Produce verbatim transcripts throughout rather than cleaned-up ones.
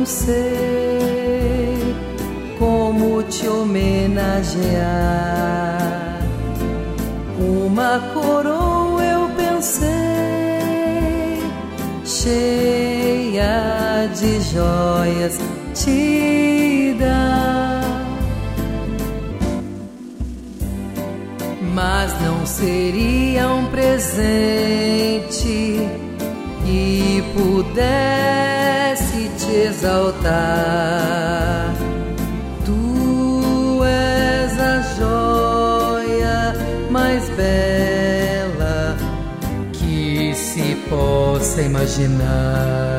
não sei como te homenagear. Uma coroa eu pensei, cheia de joias te dar, mas não seria um presente que pudesse te exaltar. Tu és a joia mais bela que se possa imaginar.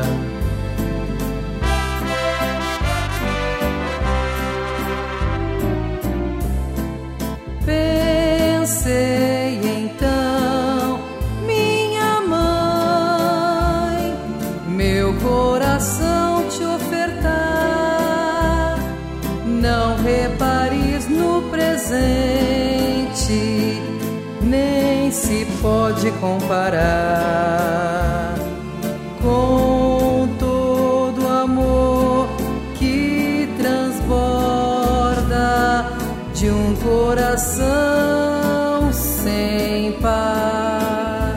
Pensei então, minha mãe, meu coração te ofertar. Não repares no presente, nem se pode comparar com todo amor que transborda de um coração sem par.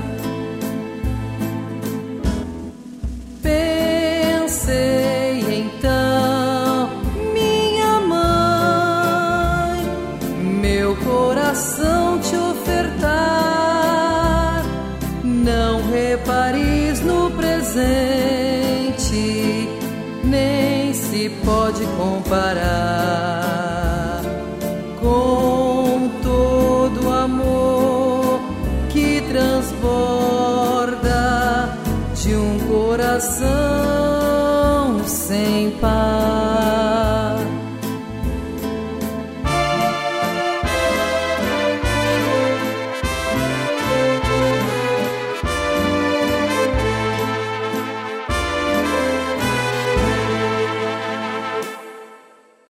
Pensei então, minha mãe, meu coração te ofertar. Não repares no presente, nem se pode comparar com todo amor que transborda de um coração sem par.